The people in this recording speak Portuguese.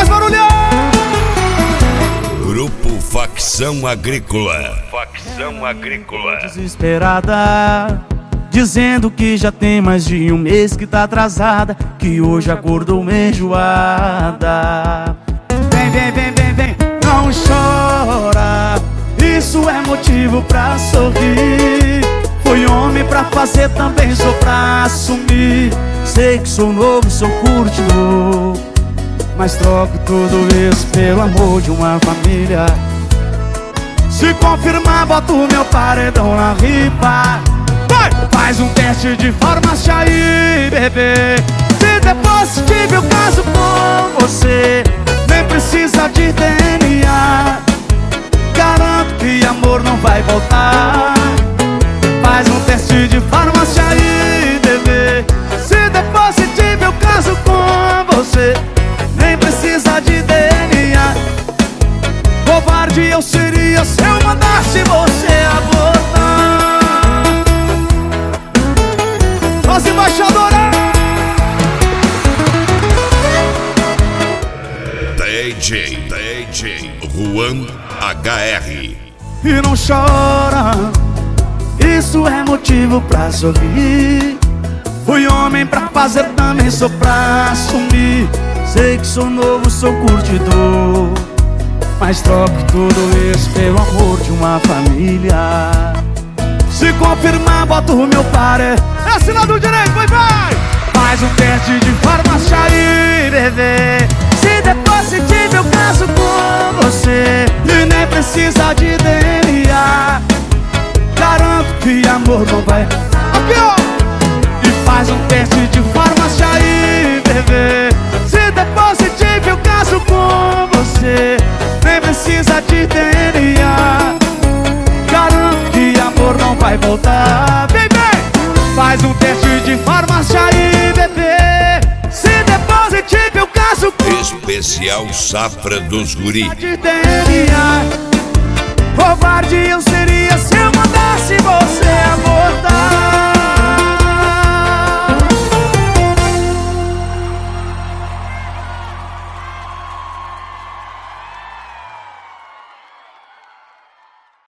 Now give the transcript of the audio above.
Faz barulho! Grupo Facção Agrícola. Facção Agrícola. Desesperada, dizendo que já tem mais de um mês que tá atrasada, que hoje acordou enjoada. Vem, vem, vem, vem, vem, não chora, isso é motivo pra sorrir. Fui homem pra fazer, também sou pra assumir. Sei que sou novo, sou curtidor, mas troco tudo isso pelo amor de uma família. Se confirmar, boto o meu paredão na ripa. Vai! Faz um teste de farmácia aí, bebê. Se der positivo eu caso com você, nem precisa de DNA. Garanto que amor não vai voltar. Faz um teste de farmácia aí, bebê. Se der positivo eu caso com você, nem precisa de DNA. Covarde eu seria se eu mandasse você abortar. Nossa embaixadora DJ Juan HR. E não chora, isso é motivo pra sorrir. Fui homem pra fazer, também sou pra assumir. Sei que sou novo, sou curtidor, mas troco tudo isso pelo amor de uma família. Se confirmar, boto o meu pare. É assinado direito, vai, vai! Faz um teste de farmácia aí, bebê. Se der positivo eu caso com você, e nem precisa de DNA. Garanto que amor não vai. Aqui, ó! E faz um teste de farmácia aí, bebê. Se der positivo eu caso com você, nem precisa de DNA. Garanto que amor não vai voltar. Vem, vem! Faz um teste de farmácia aí, bebê. Se der positivo eu caso com Especial Safra dos Guri. de DNA. Covarde eu seria se eu mandasse você abortar.